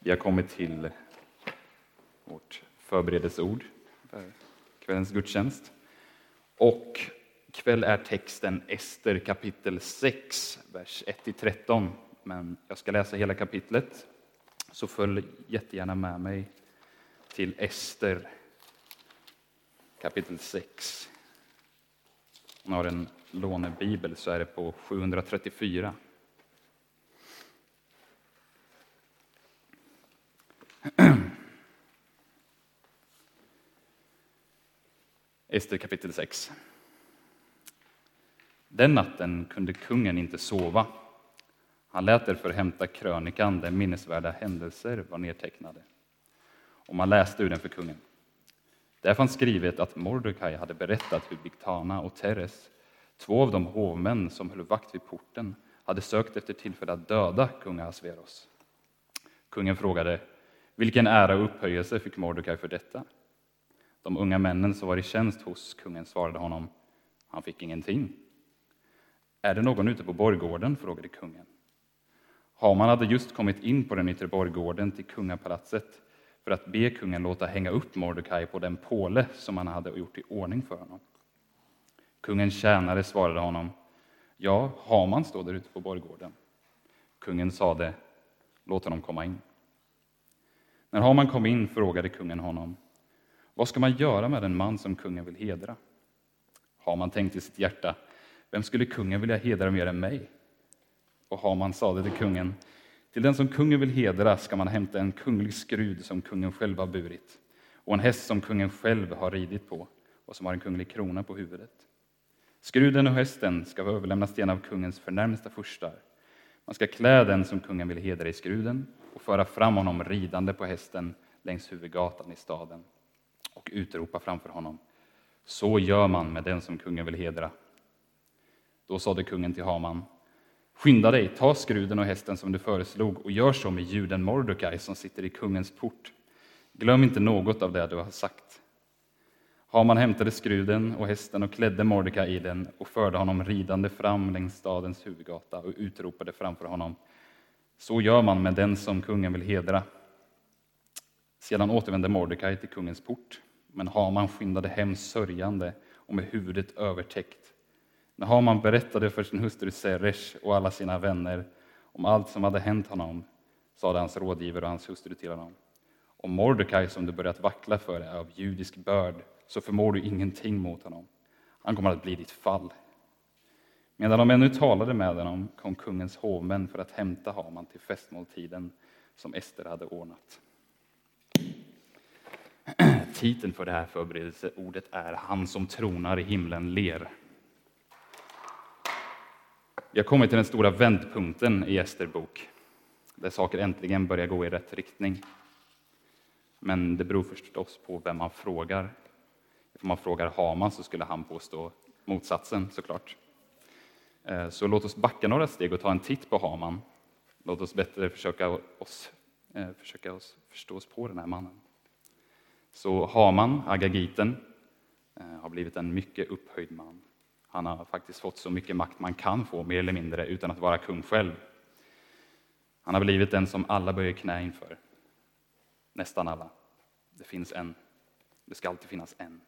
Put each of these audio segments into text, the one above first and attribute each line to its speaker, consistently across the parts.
Speaker 1: Vi har kommit till vårt förberedelseord för kvällens gudstjänst. Och kväll är texten Ester kapitel 6, vers 1-13. Men jag ska läsa hela kapitlet, så följ jättegärna med mig till Ester kapitel 6. Om man har en lånebibel så är det på 734. Ester kapitel 6. Den natten kunde kungen inte sova. Han lät därför hämta krönikan där minnesvärda händelser var nedtecknade. Och man läste ur den för kungen. Där fanns skrivet att Mordecai hade berättat hur Bigtana och Teres, två av de hovmän som höll vakt vid porten, hade sökt efter tillfälle att döda kung Ahasveros. Kungen frågade, vilken ära och upphöjelse fick Mordecai för detta? De unga männen som var i tjänst hos kungen svarade honom, han fick ingenting. Är det någon ute på borggården? Frågade kungen. Haman hade just kommit in på den yttre borggården till kungapalatset för att be kungen låta hänga upp Mordecai på den påle som han hade gjort i ordning för honom. Kungens tjänare svarade honom, ja, Haman står där ute på borggården. Kungen sade, låt honom komma in. När Haman kom in frågade kungen honom, vad ska man göra med en man som kungen vill hedra? Haman tänkte i sitt hjärta, vem skulle kungen vilja hedra mer än mig? Och Haman sade till kungen, till den som kungen vill hedra ska man hämta en kunglig skrud som kungen själv har burit, och en häst som kungen själv har ridit på och som har en kunglig krona på huvudet. Skruden och hästen ska överlämnas till en av kungens förnärmsta furstar. Man ska klä den som kungen vill hedra i skruden och föra fram honom ridande på hästen längs huvudgatan i staden och utropa framför honom, så gör man med den som kungen vill hedra. Då sade kungen till Haman, skynda dig, ta skruden och hästen som du föreslog och gör så med juden Mordecai som sitter i kungens port. Glöm inte något av det du har sagt. Haman hämtade skruden och hästen och klädde Mordecai i den och förde honom ridande fram längs stadens huvudgata och utropade framför honom, så gör man med den som kungen vill hedra. Sedan återvände Mordecai till kungens port, men Haman skyndade hem sörjande och med huvudet övertäckt. När Haman berättade för sin hustru Zeresh och alla sina vänner om allt som hade hänt honom, sade hans rådgivare och hans hustru till honom, om Mordecai som du börjat vackla för är av judisk börd, så förmår du ingenting mot honom. Han kommer att bli ditt fall. Medan de ännu talade med honom kom kungens hovmän för att hämta Haman till festmåltiden som Ester hade ordnat. Titeln för det här förberedelseordet är Han som tronar i himlen ler. Vi har kommit till den stora vändpunkten i Ester bok, där saker äntligen börjar gå i rätt riktning. Men det beror förstås på vem man frågar. Om man frågar Haman så skulle han påstå motsatsen såklart. Så låt oss backa några steg och ta en titt på Haman. Låt oss bättre försöka förstå oss på den här mannen. Så Haman, Agagiten, har blivit en mycket upphöjd man. Han har faktiskt fått så mycket makt man kan få, mer eller mindre, utan att vara kung själv. Han har blivit den som alla böjer knä inför. Nästan alla. Det finns en. Det ska alltid finnas en.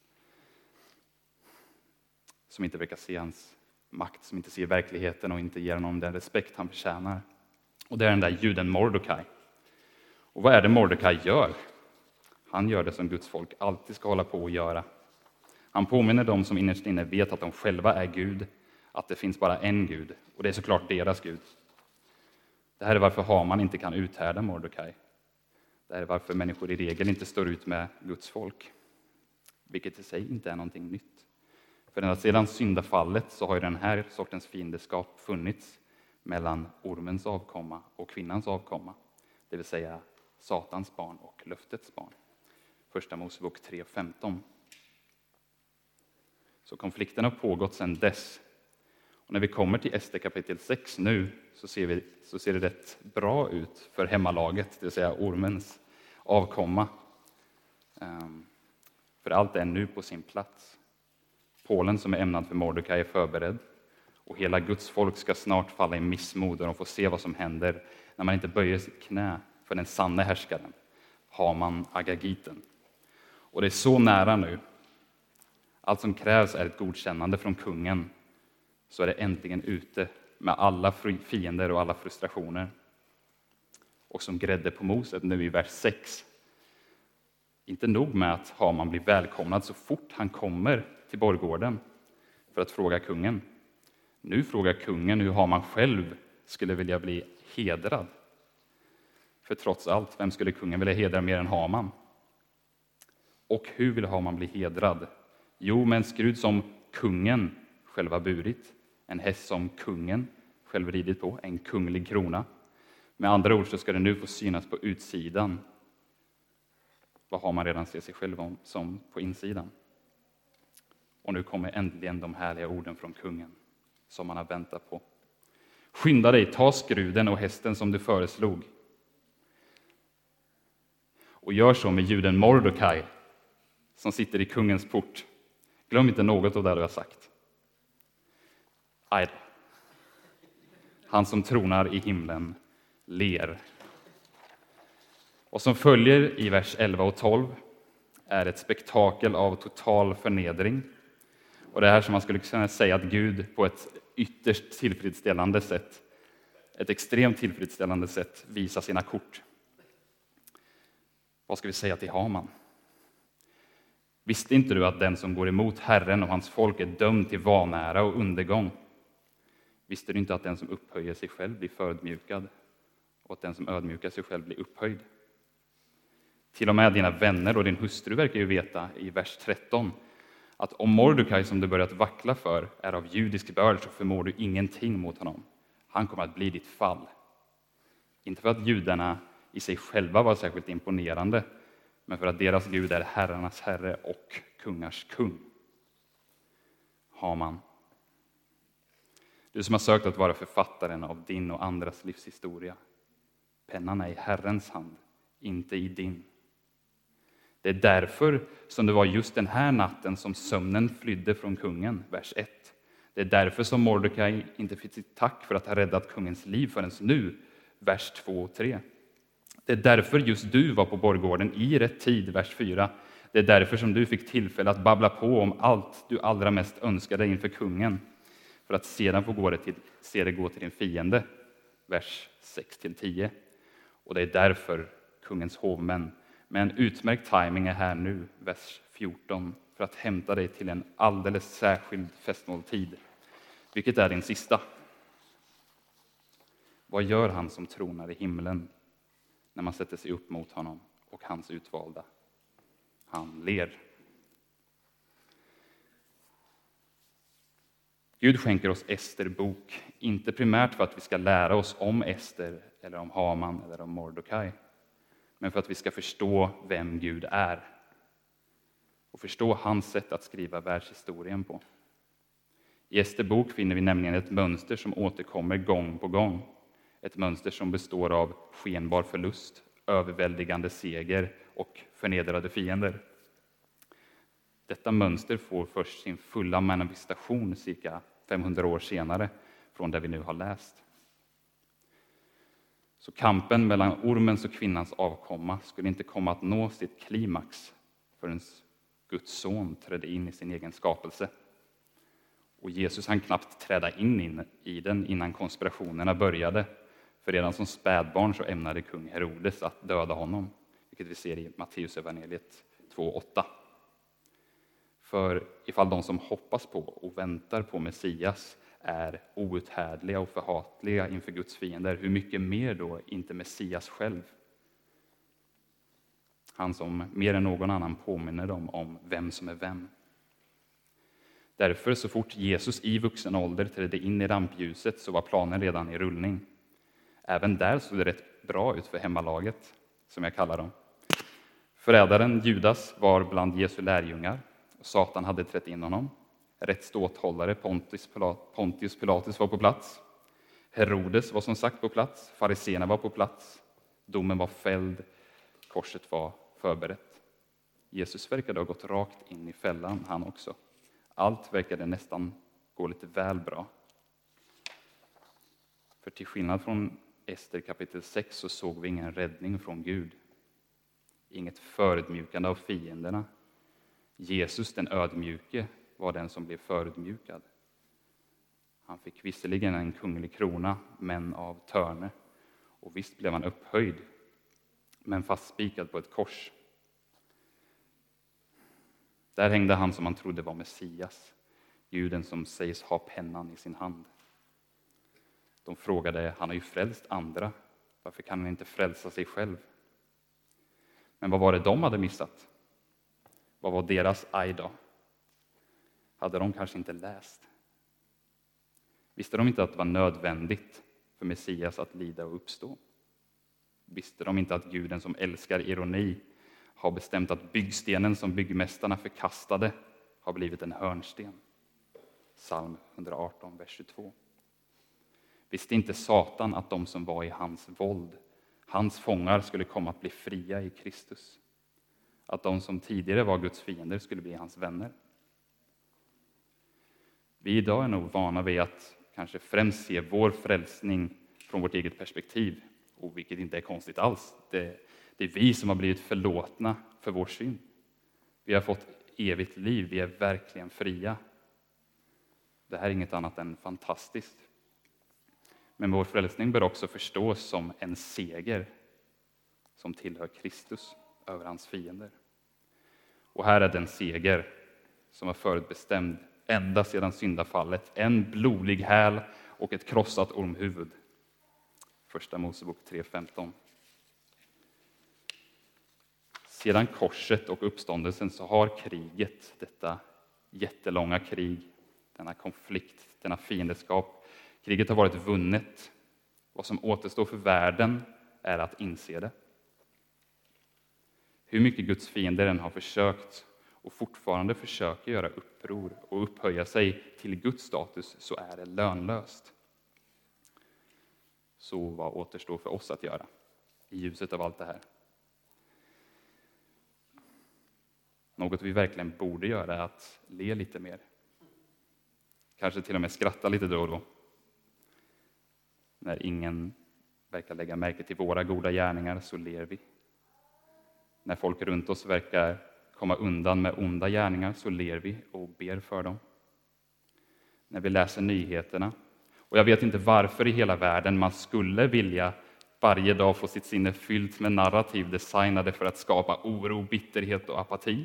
Speaker 1: Som inte verkar se hans makt, som inte ser verkligheten och inte ger honom den respekt han förtjänar. Och det är den där juden Mordecai. Och vad är det Mordecai gör? Han gör det som Guds folk alltid ska hålla på att göra. Han påminner dem som innerst inne vet att de själva är Gud, att det finns bara en Gud, och det är såklart deras Gud. Det här är varför Haman inte kan uthärda Mordecai. Det här är varför människor i regel inte står ut med Guds folk, vilket i sig inte är någonting nytt. För ända sedan syndafallet så har ju den här sortens fiendeskap funnits mellan ormens avkomma och kvinnans avkomma, det vill säga Satans barn och löftets barn. Första Mosebok 3:15. Så konflikten har pågått sedan dess. Och när vi kommer till Ester kapitel 6 nu så ser det rätt bra ut för hemmalaget, det vill säga ormens avkomma. För allt är nu på sin plats. Pålen som är ämnad för Mordecai är förberedd. Och hela Guds folk ska snart falla i missmod och de får se vad som händer när man inte böjer sitt knä för den sanne härskaren, Haman Agagiten. Och det är så nära nu. Allt som krävs är ett godkännande från kungen, så är det äntligen ute med alla fiender och alla frustrationer. Och som grädde på moset nu i vers 6. Inte nog med att Haman blir välkomnad så fort han kommer till borggården för att fråga kungen. Nu frågar kungen hur Haman själv skulle vilja bli hedrad. För trots allt, vem skulle kungen vilja hedra mer än Haman? Och hur vill Haman bli hedrad? Jo, med en skrud som kungen själv har burit, en häst som kungen själv ridit på, en kunglig krona. Med andra ord så ska det nu få synas på utsidan vad Haman redan ser sig själv som på insidan. Och nu kommer äntligen de härliga orden från kungen som man har väntat på. Skynda dig, ta skruden och hästen som du föreslog. Och gör så med juden Mordokaj som sitter i kungens port. Glöm inte något av det du har sagt. Aj då. Han som tronar i himlen ler. Och som följer i vers 11 och 12 är ett spektakel av total förnedring. Och det här som man skulle kunna säga att Gud på ett ytterst tillfredsställande sätt, ett extremt tillfredsställande sätt visar sina kort. Vad ska vi säga till Haman? Visste inte du att den som går emot Herren och hans folk är dömd till vanära och undergång? Visste du inte att den som upphöjer sig själv blir förödmjukad och att den som ödmjukar sig själv blir upphöjd? Till och med dina vänner och din hustru verkar ju veta i vers 13 att om Mordokaj som du börjat vackla för är av judisk börd så förmår du ingenting mot honom. Han kommer att bli ditt fall. Inte för att judarna i sig själva var särskilt imponerande, men för att deras Gud är herrarnas herre och kungars kung. Haman, du som har sökt att vara författaren av din och andras livshistoria. Pennan är i Herrens hand, inte i din. Det är därför som det var just den här natten som sömnen flydde från kungen, vers 1. Det är därför som Mordokaj inte fick sitt tack för att ha räddat kungens liv förrän nu, vers 2 och 3. Det är därför just du var på borggården i rätt tid, vers 4. Det är därför som du fick tillfälle att babbla på om allt du allra mest önskade inför kungen, för att sedan få se det gå till din fiende, vers 6-10. Och det är därför kungens hovmän med en utmärkt timing är här nu, vers 14, för att hämta dig till en alldeles särskild festmåltid, vilket är din sista. Vad gör han som tronar i himlen när man sätter sig upp mot honom och hans utvalda? Han ler. Gud skänker oss Ester bok, inte primärt för att vi ska lära oss om Ester eller om Haman eller om Mordokaj, men för att vi ska förstå vem Gud är och förstå hans sätt att skriva världshistorien på. I Ester bok finner vi nämligen ett mönster som återkommer gång på gång. Ett mönster som består av skenbar förlust, överväldigande seger och förnedrade fiender. Detta mönster får först sin fulla manifestation cirka 500 år senare från det vi nu har läst. Så kampen mellan ormens och kvinnans avkomma skulle inte komma att nå sitt klimax förrän Guds son trädde in i sin egen skapelse. Och Jesus hann knappt träda in i den innan konspirationerna började. För redan som spädbarn så ämnade kung Herodes att döda honom, vilket vi ser i Matteus evangeliet 2:8. För ifall de som hoppas på och väntar på Messias är outhärdliga och förhatliga inför Guds fiender, hur mycket mer då inte Messias själv? Han som mer än någon annan påminner dem om vem som är vem. Därför så fort Jesus i vuxen ålder trädde in i rampljuset så var planen redan i rullning. Även där såg det rätt bra ut för hemmalaget, som jag kallar dem. Förrädaren Judas var bland Jesu lärjungar och Satan hade trätt in honom. Rätt ståthållare Pontius Pilatus var på plats. Herodes var som sagt på plats. Fariséerna var på plats. Domen var fälld. Korset var förberett. Jesus verkade ha gått rakt in i fällan, han också. Allt verkade nästan gå lite väl bra. För till skillnad från Ester kapitel 6 så såg vi ingen räddning från Gud. Inget förödmjukande av fienderna. Jesus den ödmjuke var den som blev förödmjukad. Han fick visserligen en kunglig krona, men av törne. Och visst blev han upphöjd, men fastspikad på ett kors. Där hängde han som man trodde var Messias, Guden som sägs ha pennan i sin hand. De frågade, han har ju frälst andra, varför kan han inte frälsa sig själv? Men vad var det de hade missat? Vad var deras aj då? Hade de kanske inte läst? Visste de inte att det var nödvändigt för Messias att lida och uppstå? Visste de inte att Guden som älskar ironi har bestämt att byggstenen som byggmästarna förkastade har blivit en hörnsten? Psalm 118, vers 22. Visste inte Satan att de som var i hans våld, hans fångar, skulle komma att bli fria i Kristus? Att de som tidigare var Guds fiender skulle bli hans vänner? Vi idag är nog vana vid att kanske främst se vår frälsning från vårt eget perspektiv, och vilket inte är konstigt alls. Det är vi som har blivit förlåtna för vår synd. Vi har fått evigt liv, vi är verkligen fria. Det här är inget annat än fantastiskt. Men vår frälsning bör också förstås som en seger som tillhör Kristus över hans fiender. Och här är den seger som var förutbestämd ända sedan syndafallet, en blodig häl och ett krossat ormhuvud. Första Mosebok 3:15. Sedan korset och uppståndelsen så har kriget, detta jättelånga krig, denna konflikt, denna fiendeskap, kriget har varit vunnet. Vad som återstår för världen är att inse det. Hur mycket Guds fiender än har försökt och fortfarande försöker göra uppror och upphöja sig till Guds status, så är det lönlöst. Så vad återstår för oss att göra i ljuset av allt det här? Något vi verkligen borde göra är att le lite mer. Kanske till och med skratta lite då och då. När ingen verkar lägga märke till våra goda gärningar så ler vi. När folk runt oss verkar komma undan med onda gärningar så ler vi och ber för dem. När vi läser nyheterna, och jag vet inte varför i hela världen man skulle vilja varje dag få sitt sinne fyllt med narrativ designade för att skapa oro, bitterhet och apati.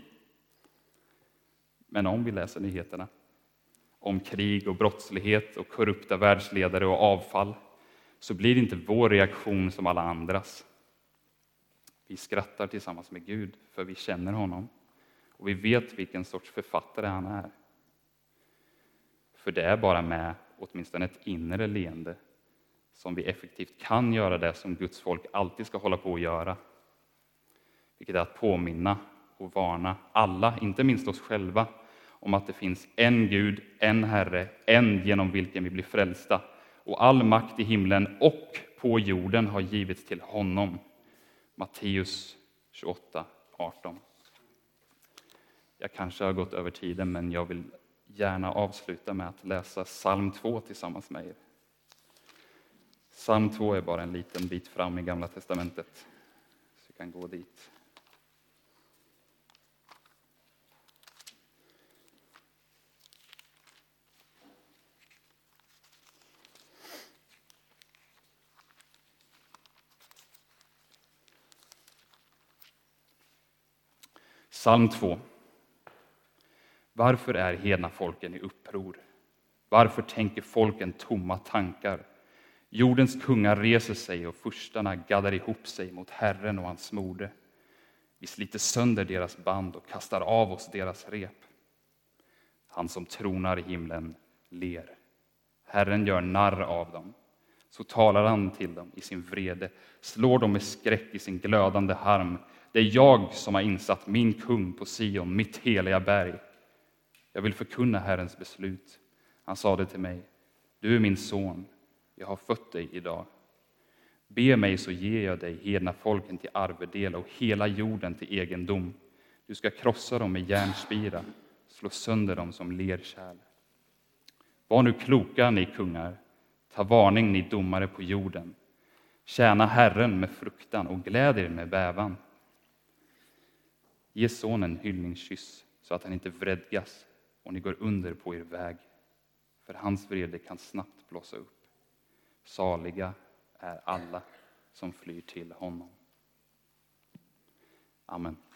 Speaker 1: Men om vi läser nyheterna om krig och brottslighet och korrupta världsledare och avfall, så blir det inte vår reaktion som alla andras. Vi skrattar tillsammans med Gud, för vi känner honom. Och vi vet vilken sorts författare han är. För det är bara med åtminstone ett inre leende som vi effektivt kan göra det som Guds folk alltid ska hålla på att göra. Vilket är att påminna och varna alla, inte minst oss själva, om att det finns en Gud, en Herre, en genom vilken vi blir frälsta. Och all makt i himlen och på jorden har givits till honom. Matteus 28:18. Jag kanske har gått över tiden, men jag vill gärna avsluta med att läsa psalm 2 tillsammans med er. Psalm 2 är bara en liten bit fram i Gamla testamentet, så vi kan gå dit. Psalm 2. Varför är hedna folken i uppror? Varför tänker folken tomma tankar? Jordens kungar reser sig och furstarna gaddar ihop sig mot Herren och hans mode. Vi sliter sönder deras band och kastar av oss deras rep. Han som tronar i himlen ler. Herren gör narr av dem. Så talar han till dem i sin vrede, slår dem med skräck i sin glödande harm. Det är jag som har insatt min kung på Sion, mitt heliga berg. Jag vill förkunna Herrens beslut. Han sade till mig, du är min son, jag har fött dig idag. Be mig så ger jag dig hedna folken till arvedel och hela jorden till egendom. Du ska krossa dem med järnspira, slå sönder dem som lerkärl. Var nu kloka ni kungar, ta varning ni domare på jorden. Tjäna Herren med fruktan och gläd er med bävan. Ge sonen hyllningskyss så att han inte vredgas och ni går under på er väg. För hans vrede kan snabbt blåsa upp. Saliga är alla som flyr till honom. Amen.